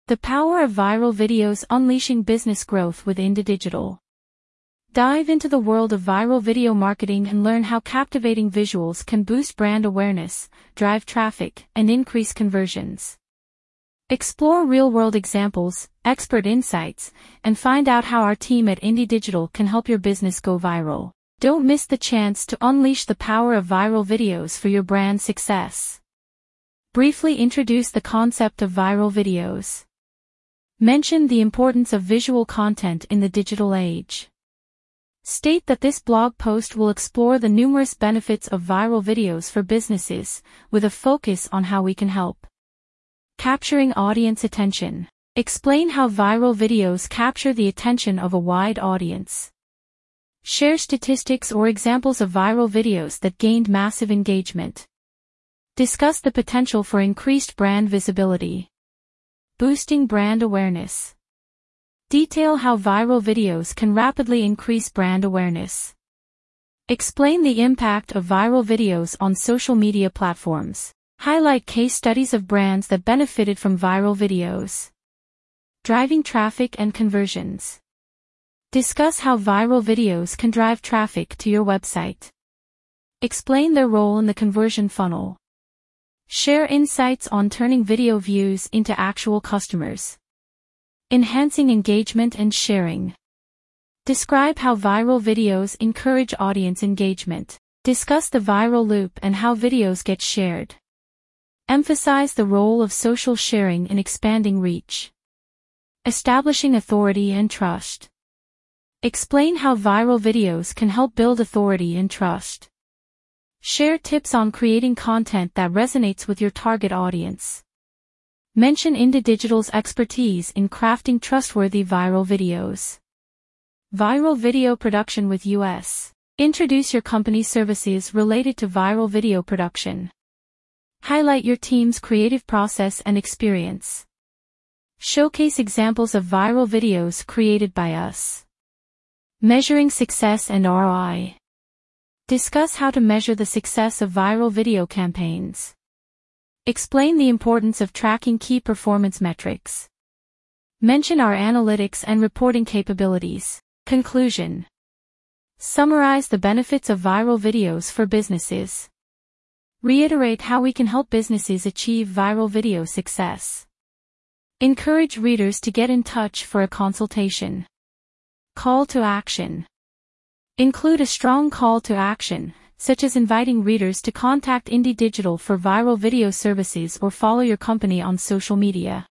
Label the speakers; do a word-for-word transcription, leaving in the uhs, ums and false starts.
Speaker 1: The power of viral videos unleashing business growth with IndiDigital. Dive into the world of viral video marketing and learn how captivating visuals can boost brand awareness, drive traffic, and increase conversions. Explore real-world examples, expert insights, and find out how our team at IndiDigital can help your business go viral. Don't miss the chance to unleash the power of viral videos for your brand success. Briefly introduce the concept of viral videos. Mention the importance of visual content in the digital age. State that this blog post will explore the numerous benefits of viral videos for businesses, with a focus on how we can help. Capturing audience attention. Explain how viral videos capture the attention of a wide audience. Share statistics or examples of viral videos that gained massive engagement. Discuss the potential for increased brand visibility. Boosting brand awareness. Detail how viral videos can rapidly increase brand awareness. Explain the impact of viral videos on social media platforms. Highlight case studies of brands that benefited from viral videos. Driving traffic and conversions. Discuss how viral videos can drive traffic to your website. Explain their role in the conversion funnel. Share insights on turning video views into actual customers. Enhancing engagement and sharing. Describe how viral videos encourage audience engagement. Discuss the viral loop and how videos get shared. Emphasize the role of social sharing in expanding reach. Establishing authority and trust. Explain how viral videos can help build authority and trust. Share tips on creating content that resonates with your target audience. Mention IndiDigital's expertise in crafting trustworthy viral videos. Viral video production with U S. Introduce your company's services related to viral video production. Highlight your team's creative process and experience. Showcase examples of viral videos created by us. Measuring success and R O I. Discuss how to measure the success of viral video campaigns. Explain the importance of tracking key performance metrics. Mention our analytics and reporting capabilities. Conclusion. Summarize the benefits of viral videos for businesses. Reiterate how we can help businesses achieve viral video success. Encourage readers to get in touch for a consultation. Call to action. Include a strong call to action, such as inviting readers to contact IndiDigital for viral video services or follow your company on social media.